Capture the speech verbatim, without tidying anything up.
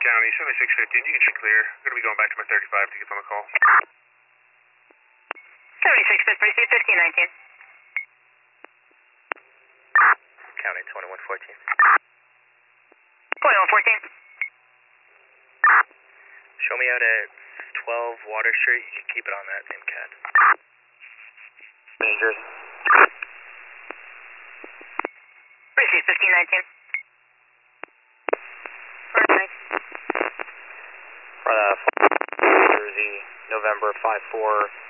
County, seventy-six fifteen, you can check clear. I'm going to be going back to my thirty-five to get on the call. seventy-six fifth, receive fifteen nineteen. County twenty-one fourteen. twenty-one fourteen. Show me out at twelve Water Street. You can keep it on that same cat. Rangers. Receive fifteen nineteen. Perfect. For the New Jersey, November five four.